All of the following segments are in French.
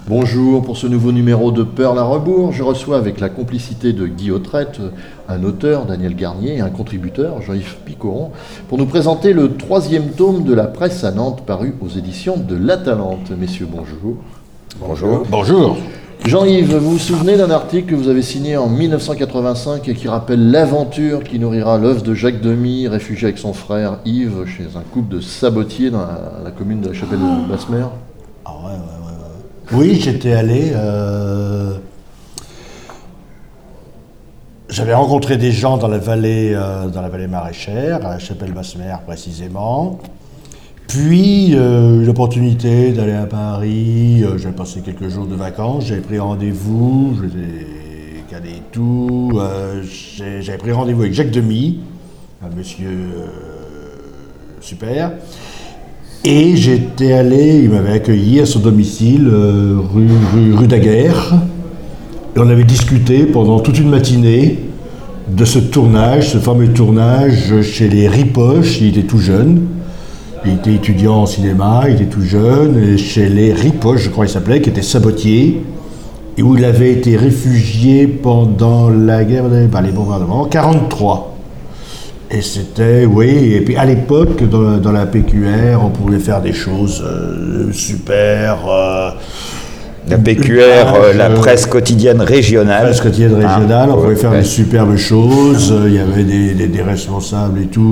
Bonjour, pour ce nouveau numéro de Perles à rebours, je reçois avec la complicité de Guy Autrette, un auteur, Daniel Garnier, et un contributeur, Jean-Yves Picoron, pour nous présenter le 3e tome de la presse à Nantes, paru aux éditions de l'Atalante. Messieurs, bonjour. Bonjour. Bonjour. Jean-Yves, vous vous souvenez d'un article que vous avez signé en 1985 et qui rappelle l'aventure qui nourrira l'œuvre de Jacques Demy, réfugié avec son frère Yves chez un couple de sabotiers dans la commune de la Chapelle-Basse-Mer? Ah ouais. Oui, j'étais allé. J'avais rencontré des gens dans la vallée maraîchère, à la Chapelle-Basse-Mer précisément. Puis, l'opportunité d'aller à Paris, j'avais passé quelques jours de vacances, j'avais pris rendez-vous, je les ai calés et tout. J'avais pris rendez-vous avec Jacques Demy, un monsieur super. Et j'étais allé, il m'avait accueilli à son domicile, rue Daguerre. Et on avait discuté pendant toute une matinée de ce tournage, ce fameux tournage chez les Ripoche. Il était tout jeune. Il était étudiant en cinéma, il était tout jeune. Et chez les Ripoche, je crois qu'il s'appelait, qui était sabotier. Et où il avait été réfugié pendant la guerre, les bombardements, en 1943. Et c'était, oui, et puis à l'époque, dans la PQR, on pouvait faire des choses super. La PQR, la presse quotidienne régionale. La presse quotidienne régionale, on pouvait faire de superbes choses. Il y avait des responsables et tout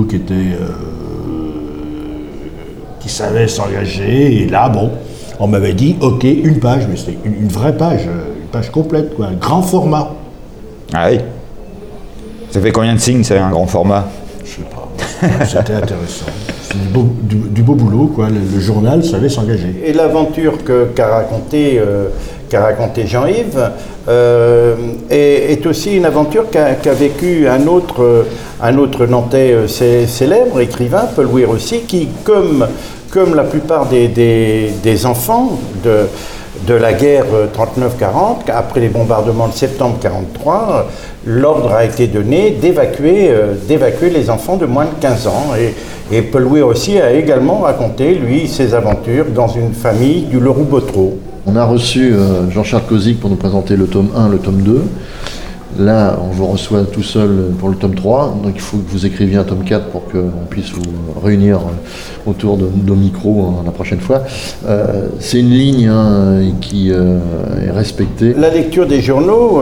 qui savaient s'engager. Et là, bon, on m'avait dit, ok, une page, mais c'était une vraie page, une page complète, quoi, un grand format. Ah oui. Ça fait combien de signes, c'est un grand format? Je sais pas, c'était intéressant. C'est du beau boulot, quoi. Le journal savait s'engager. Et l'aventure qu'a raconté Jean-Yves est aussi une aventure qu'a vécu un autre Nantais célèbre, écrivain, Paul Louis Rossi, qui, comme la plupart des enfants de la guerre 39-40, après les bombardements de septembre 43, l'ordre a été donné d'évacuer les enfants de moins de 15 ans. Et Paul Louis aussi a également raconté, lui, ses aventures dans une famille du Leroux-Bottereau. On a reçu Jean-Charles Kozik pour nous présenter le tome 1, le tome 2. Là, on vous reçoit tout seul pour le tome 3, donc il faut que vous écriviez un tome 4 pour qu'on puisse vous réunir autour de nos micros la prochaine fois. C'est une ligne qui est respectée. La lecture des journaux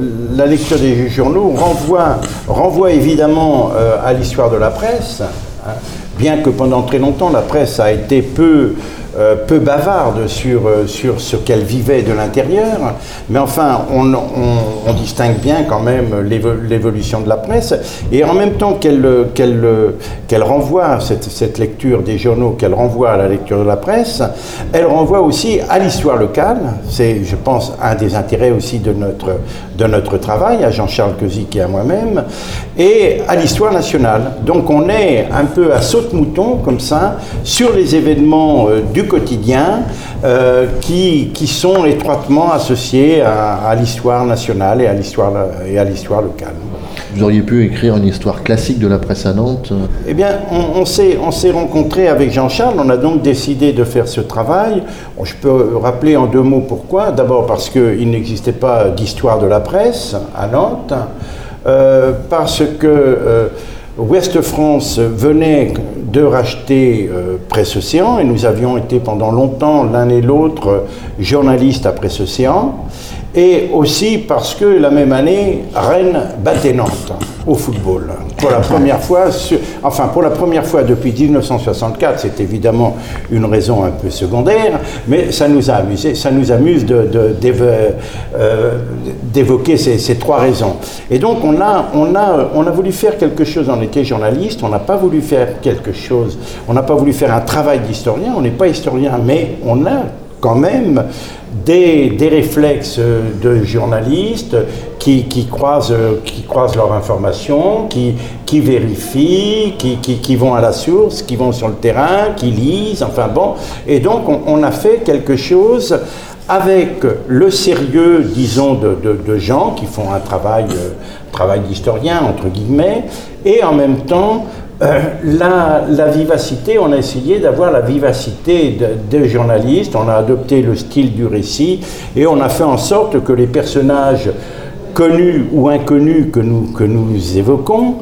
renvoie évidemment à l'histoire de la presse, hein, bien que pendant très longtemps la presse a été peu bavarde sur ce qu'elle vivait de l'intérieur, mais enfin on distingue bien quand même l'évolution de la presse, et en même temps qu'elle renvoie cette lecture des journaux, qu'elle renvoie à la lecture de la presse, elle renvoie aussi à l'histoire locale. C'est, je pense, un des intérêts aussi de notre travail, à Jean-Charles Kozik et à moi-même, et à l'histoire nationale. Donc on est un peu à saute-mouton comme ça sur les événements du quotidien qui sont étroitement associés à l'histoire nationale et à l'histoire locale. Vous auriez pu écrire une histoire classique de la presse à Nantes? Eh bien, on s'est rencontrés avec Jean-Charles, on a donc décidé de faire ce travail. Je peux rappeler en 2 mots pourquoi. D'abord parce qu'il n'existait pas d'histoire de la presse à Nantes, parce que Ouest France venait de racheter Presse Océan, et nous avions été pendant longtemps l'un et l'autre journalistes à Presse Océan, et aussi parce que la même année, Rennes battait Nantes au football. Pour la première fois depuis 1964, c'est évidemment une raison un peu secondaire, mais ça nous a amusé, ça nous amuse d'évoquer ces 3 raisons. Et donc on a voulu faire quelque chose, on était journaliste, on n'a pas voulu faire quelque chose, on n'a pas voulu faire un travail d'historien, on n'est pas historien, mais on a quand même des réflexes de journalistes qui croisent leur information, qui vérifient, qui vont à la source, qui vont sur le terrain, qui lisent, enfin bon. Et donc on a fait quelque chose avec le sérieux, disons, de gens qui font un travail d'historien, entre guillemets, et en même temps La vivacité, on a essayé d'avoir la vivacité des journalistes, on a adopté le style du récit et on a fait en sorte que les personnages connus ou inconnus que nous évoquons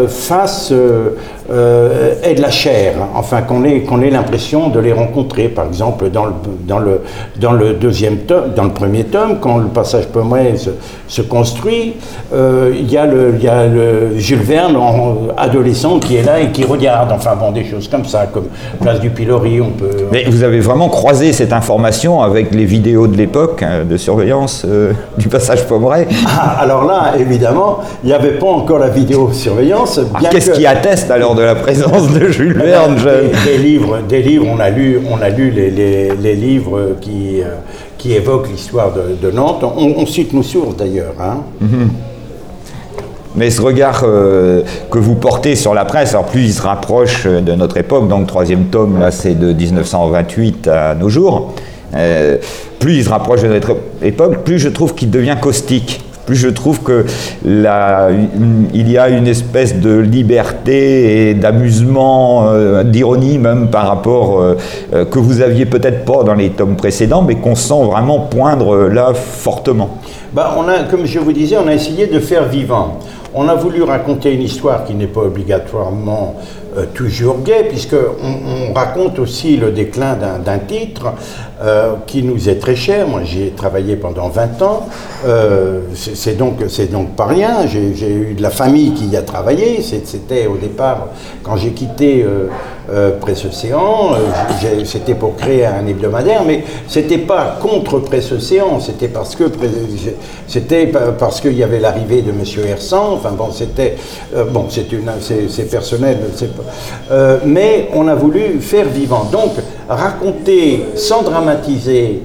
aient de la chair, enfin qu'on ait l'impression de les rencontrer. Par exemple, dans le deuxième tome, dans le premier tome, quand le passage Pommerais se construit, il y a le Jules Verne adolescent qui est là et qui regarde, enfin bon, des choses comme ça, comme Place du Pilori, on peut... Mais vous avez vraiment croisé cette information avec les vidéos de l'époque de surveillance du passage Pommerais? Alors là, évidemment, il n'y avait pas encore la vidéosurveillance. Qu'est-ce qui atteste alors de la présence de Jules Verne jeune? Des livres, on a lu les livres qui évoquent l'histoire de Nantes. On cite nos sources d'ailleurs. Hein. Mm-hmm. Mais ce regard que vous portez sur la presse, alors plus il se rapproche de notre époque, donc le troisième tome, là c'est de 1928 à nos jours, plus il se rapproche de notre époque, plus je trouve qu'il devient caustique. Plus je trouve qu'il y a une espèce de liberté et d'amusement, d'ironie même par rapport que vous aviez peut-être pas dans les tomes précédents, mais qu'on sent vraiment poindre là fortement. Comme je vous disais, on a essayé de faire vivant. On a voulu raconter une histoire qui n'est pas obligatoirement toujours gaie, puisqu'on raconte aussi le déclin d'un titre qui nous est très cher. Moi, j'y ai travaillé pendant 20 ans. C'est donc pas rien. J'ai eu de la famille qui y a travaillé. C'était au départ, quand j'ai quitté Presse Océan, c'était pour créer un hebdomadaire, mais c'était pas contre Presse Océan, c'était parce qu'il y avait l'arrivée de Monsieur Hersan. Enfin bon, c'est personnel, mais on a voulu faire vivant. Donc raconter sans dramatiser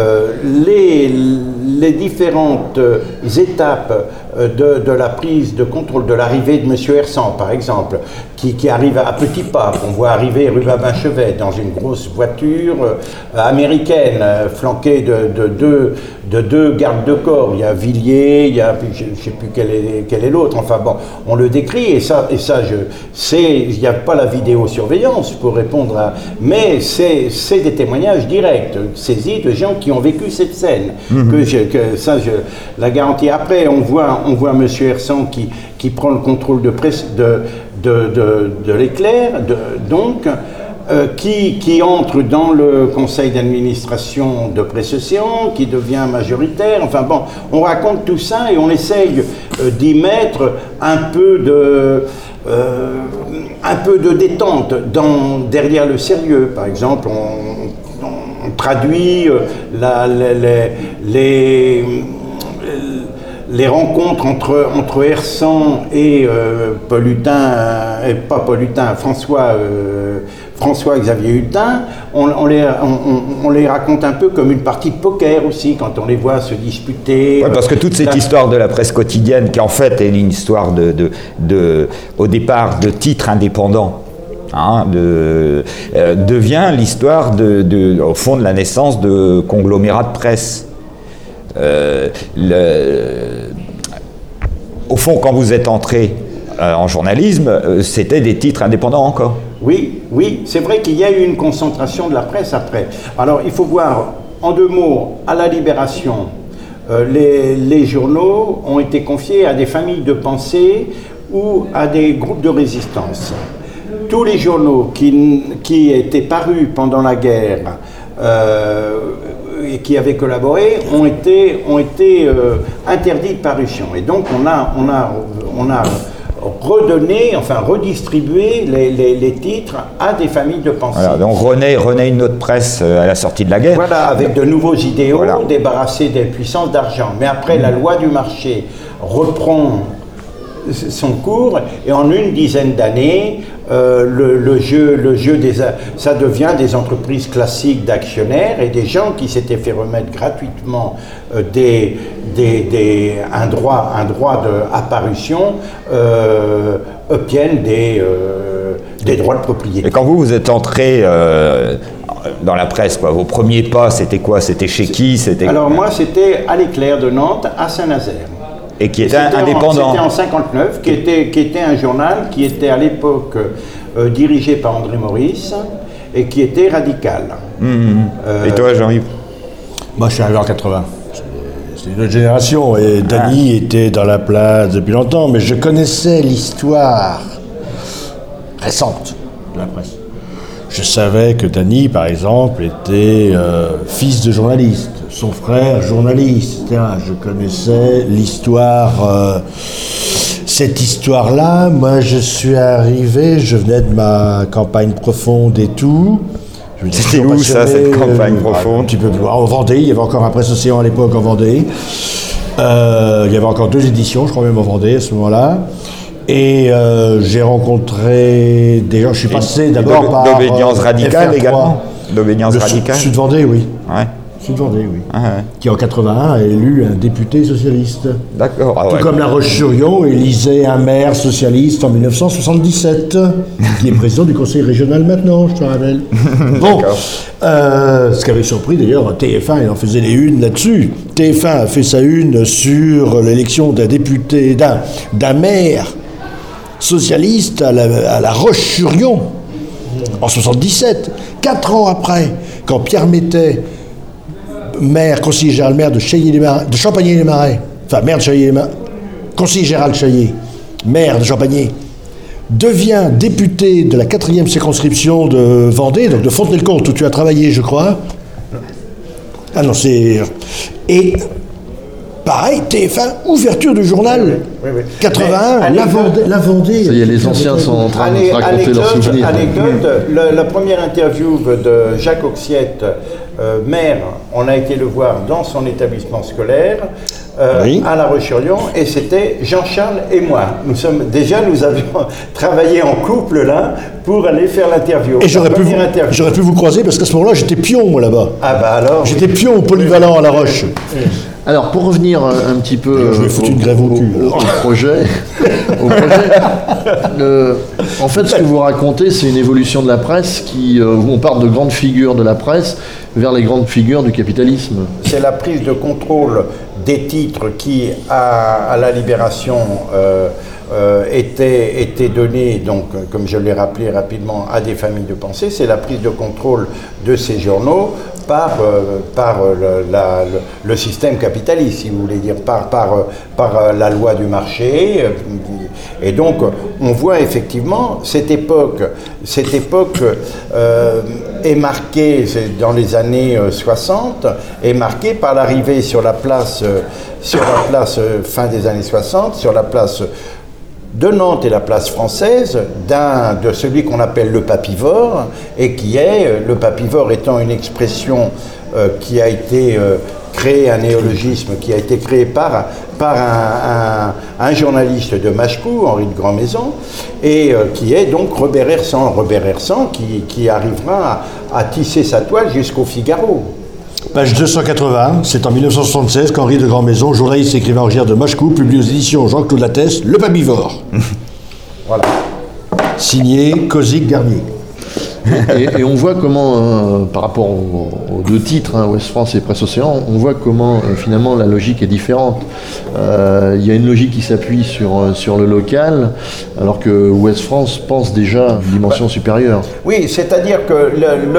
les différentes étapes de la prise de contrôle, de l'arrivée de M. Hersan, par exemple, qui arrive à petits pas, qu'on voit arriver rue Babin-Chevet dans une grosse voiture américaine, flanquée de deux gardes de corps. Il y a Villiers, il y a, je ne sais plus quel est l'autre, enfin bon, on le décrit, et ça il n'y a pas la vidéosurveillance pour répondre à... Mais c'est des témoignages directs, saisis de gens qui ont vécu cette scène, que ça je la garantis. Après, on voit M. Hersan qui prend le contrôle de l'éclair, qui entre dans le conseil d'administration de Presse Océan, qui devient majoritaire. Enfin bon, on raconte tout ça et on essaye d'y mettre un peu de détente derrière le sérieux. Par exemple, on traduit les rencontres entre Hersan et François-Xavier Hutin, on les raconte un peu comme une partie de poker aussi, quand on les voit se disputer. Ouais, parce que toute cette histoire de la presse quotidienne, qui en fait est une histoire au départ de titres indépendants, devient l'histoire au fond de la naissance de conglomérats de presse. Au fond, quand vous êtes entré en journalisme, c'était des titres indépendants encore. Oui, c'est vrai qu'il y a eu une concentration de la presse après. Alors, il faut voir, en deux mots, à la Libération, les journaux ont été confiés à des familles de pensée ou à des groupes de résistance. Tous les journaux qui étaient parus pendant la guerre et qui avaient collaboré ont été interdits de parution. Et donc on a redistribué les titres à des familles de pensée. Voilà, donc renaît une autre presse à la sortie de la guerre. Voilà, avec de nouveaux idéaux, débarrassés des puissances d'argent. Mais après, la loi du marché reprend son cours, et en une dizaine d'années, ça devient des entreprises classiques d'actionnaires, et des gens qui s'étaient fait remettre gratuitement un droit d'apparition obtiennent des droits de propriété. Et quand vous êtes entré dans la presse, vos premiers pas, c'était quoi? C'était chez qui? Alors moi, c'était à l'Éclair de Nantes, à Saint-Nazaire. Et qui était indépendant. C'était en 59, qui était un journal qui était à l'époque dirigé par André Maurice et qui était radical. Et toi, Jean-Yves? Moi, je suis arrivé en 80. C'est une autre génération. Et Dany était dans la place depuis longtemps, mais je connaissais l'histoire récente de la presse. Je savais que Dany, par exemple, était fils de journaliste, son frère journaliste, etc. Je connaissais l'histoire. Cette histoire-là, moi, je suis arrivé, je venais de ma campagne profonde et tout. C'était où ça, cette campagne profonde? Un petit peu plus loin, en Vendée. Il y avait encore un Presse Océan à l'époque en Vendée. Il y avait encore 2 éditions, je crois même en Vendée à ce moment-là. Et j'ai rencontré des gens, je suis passé d'abord par d'Obédience radicale FR3. également. D'Obédience radicale. Sud Vendée, oui. Ouais. Sud Vendée, oui. Ah ouais. Qui en 81 a élu un député socialiste. D'accord. Ah Tout ouais. comme La Roche-sur-Yon élisait un maire socialiste en 1977, qui est président du conseil régional maintenant, je te rappelle. Bon, ce qui avait surpris d'ailleurs, TF1, il en faisait les unes là-dessus. TF1 a fait sa une sur l'élection d'un député, d'un maire socialiste à la Roche-sur-Yon, en 77. 4 ans après, quand Pierre Métais, conseiller général maire de Champagny-les-Marais, enfin maire de Chailly-les-Marais, conseiller général Chailly, maire de Champagny, devient député de la 4e circonscription de Vendée, donc de Fontenay-le-Comte, où tu as travaillé, je crois. Ah non, c'est... Et pareil, TF1, ouverture du journal. Oui. 81, la Vendée. Ça y est, les anciens sont en train de se raconter leurs souvenirs. Anecdote, la première interview de Jacques Auxiette, maire, on a été le voir dans son établissement scolaire, Oui. à La Roche-sur-Yon, et c'était Jean-Charles et moi. Nous avions travaillé en couple là pour aller faire l'interview. Et j'aurais pu vous croiser parce qu'à ce moment-là, j'étais pion, moi, là-bas. Ah bah alors. J'étais pion polyvalent à La Roche. Alors, pour revenir un petit peu Je vais foutre une grève au cul. au projet, en fait, ce que vous racontez, c'est une évolution de la presse où on part de grandes figures de la presse vers les grandes figures du capitalisme. C'est la prise de contrôle des titres qui, à la Libération, était donnée, donc, comme je l'ai rappelé rapidement, à des familles de pensée. C'est la prise de contrôle de ces journaux par le système capitaliste, si vous voulez dire, par la loi du marché. Et donc, on voit effectivement cette époque est marquée, dans les années 60, est marquée par l'arrivée sur la place fin des années 60, sur la place de Nantes et la place française, de celui qu'on appelle le papivore, et qui est, le papivore étant une expression qui a été créée, un néologisme qui a été créé par un journaliste de Machecou, Henri de Grandmaison, et qui est donc Robert Hersan, qui arrivera à tisser sa toile jusqu'au Figaro. Page 280, c'est en 1976 qu'Henri de Grandmaison, journaliste et écrivain originaire de Machecou, publie aux éditions Jean-Claude Lattès Le Papivore. Voilà. Signé Cosic Garnier. Et on voit comment, par rapport aux 2 titres, Ouest France et Presse Océan, on voit comment finalement la logique est différente. Il y a une logique qui s'appuie sur le local, alors que Ouest France pense déjà à une dimension supérieure. Oui, c'est-à-dire que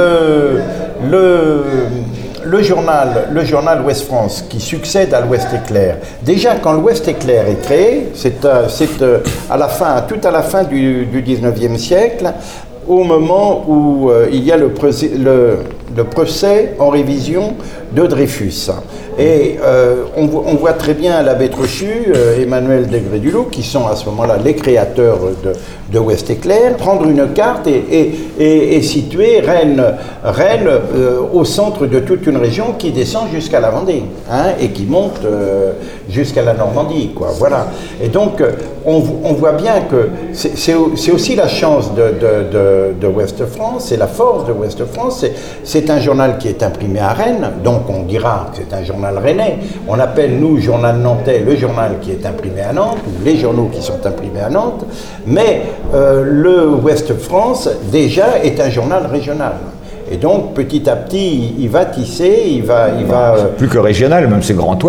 le journal Ouest France, qui succède à l'Ouest Éclair, déjà quand l'Ouest Éclair est créé, c'est tout à la fin du 19e siècle, au moment où il y a le procès en révision de Dreyfus. Et on voit très bien l'abbé Trochu, Emmanuel Degré-Dulot, qui sont à ce moment-là les créateurs de Ouest Éclair, prendre une carte et situer Rennes au centre de toute une région qui descend jusqu'à la Vendée, et qui monte jusqu'à la Normandie, quoi. Voilà. Et donc, on voit bien que c'est aussi la chance de Ouest France, c'est la force de Ouest France. C'est un journal qui est imprimé à Rennes, donc on dira que c'est un journal rennais. On appelle, nous, journal nantais, le journal qui est imprimé à Nantes, ou les journaux qui sont imprimés à Nantes, mais le Ouest France, déjà, est un journal régional. Et donc, petit à petit, il va tisser, il va Plus que régional, même c'est Grand Ouest.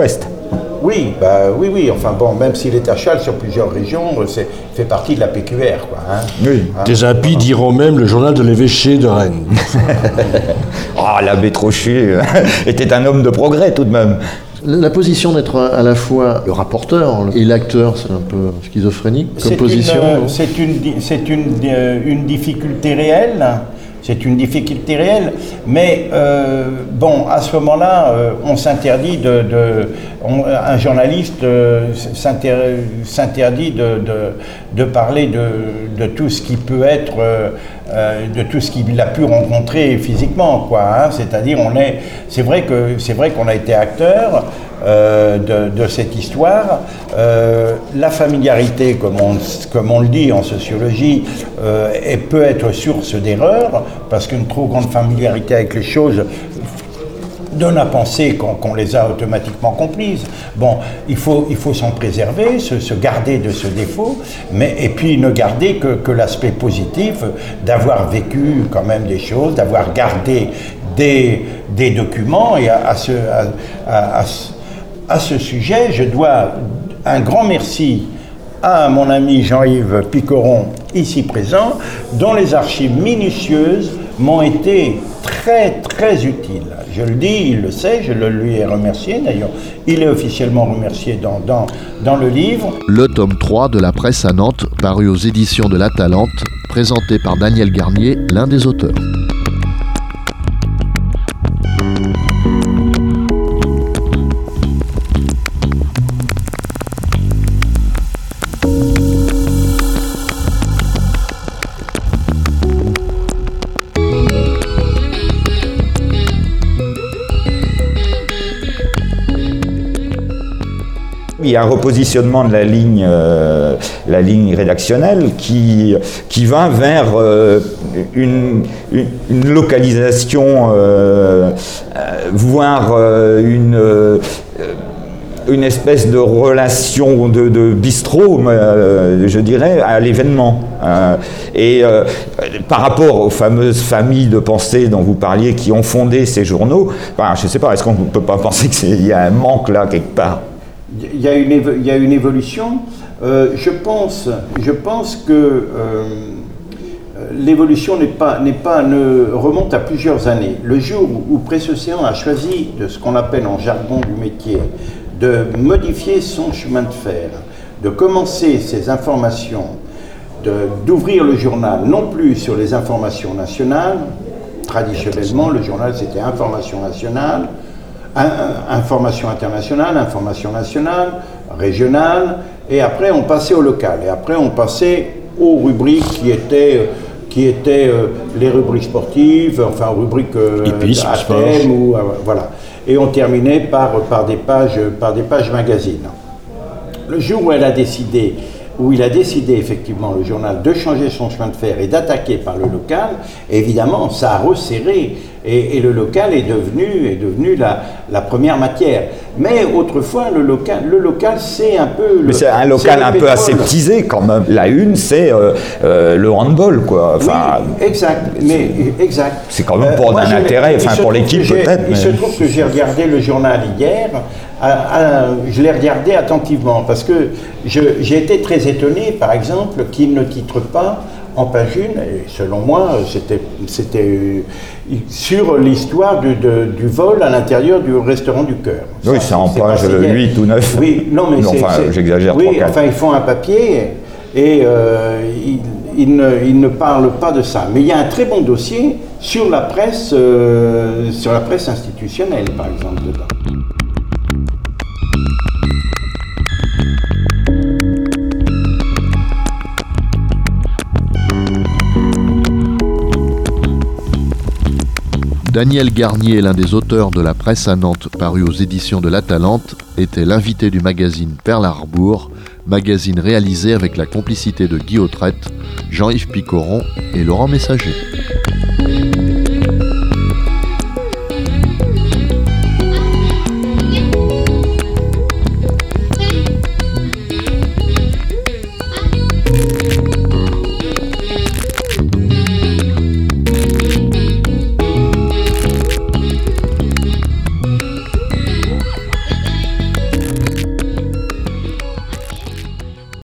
Oui, oui. Enfin bon, même s'il est à cheval sur plusieurs régions, fait partie de la PQR, quoi. Hein. Oui. Des impies diront même le journal de l'évêché de Rennes. L'abbé Trochu était un homme de progrès tout de même. La position d'être à la fois le rapporteur et l'acteur, c'est un peu schizophrénique comme position. C'est une difficulté réelle. C'est une difficulté réelle, mais à ce moment-là, on s'interdit un journaliste s'interdit de parler de tout ce qui peut être, de tout ce qu'il a pu rencontrer physiquement, quoi. Hein. C'est-à-dire, c'est vrai qu'on a été acteur de cette histoire. La familiarité, comme on le dit en sociologie, peut être source d'erreur, parce qu'une trop grande familiarité avec les choses donne à penser qu'on les a automatiquement comprises. Bon, il faut s'en préserver, se garder de ce défaut, et puis ne garder que l'aspect positif d'avoir vécu quand même des choses, d'avoir gardé des documents. Et à ce sujet, je dois un grand merci à mon ami Jean-Yves Picoron, ici présent, dont les archives minutieuses m'ont été très très utiles. Je le dis, il le sait, je le lui ai remercié, d'ailleurs il est officiellement remercié dans le livre. Le tome 3 de la presse à Nantes, paru aux éditions de La Talente, présenté par Daniel Garnier, l'un des auteurs. Il y a un repositionnement de la ligne rédactionnelle qui va vers une localisation, voire une espèce de relation de bistrot, je dirais, à l'événement. Par rapport aux fameuses familles de pensée dont vous parliez qui ont fondé ces journaux, je ne sais pas, est-ce qu'on ne peut pas penser qu'il y a un manque là quelque part ? Il y a une évolution. Je pense que l'évolution ne remonte à plusieurs années. Le jour où Presse Océan a choisi de ce qu'on appelle en jargon du métier de modifier son chemin de fer, de commencer ses informations, d'ouvrir le journal non plus sur les informations nationales. Traditionnellement, le journal c'était information nationale, information internationale, information nationale, régionale, et après on passait au local, et après on passait aux rubriques qui étaient les rubriques sportives, enfin rubriques à thème, ou voilà, et on terminait par des pages magazines. Le jour où il a décidé effectivement le journal de changer son chemin de fer et d'attaquer par le local, évidemment ça a resserré et le local est devenu la première matière. Mais autrefois le local c'est un peu... Mais c'est un local un peu aseptisé quand même. La une c'est le handball quoi. Enfin, oui, exact. C'est quand même pour un intérêt, pour l'équipe peut-être. Il se trouve que j'ai regardé le journal hier. Je l'ai regardé attentivement parce que j'ai été très étonné, par exemple, qu'il ne titre pas en page 1, et selon moi, c'était sur l'histoire du vol à l'intérieur du restaurant du Cœur. Oui, c'est en page 8 ou 9. Oui, non, mais j'exagère. Oui, enfin, ils font un papier et ils ne parlent pas de ça. Mais il y a un très bon dossier sur la presse institutionnelle, par exemple, dedans. Daniel Garnier, l'un des auteurs de la presse à Nantes, paru aux éditions de La Talente, était l'invité du magazine Perle à rebours, magazine réalisé avec la complicité de Guy Autrette, Jean-Yves Picoron et Laurent Messager.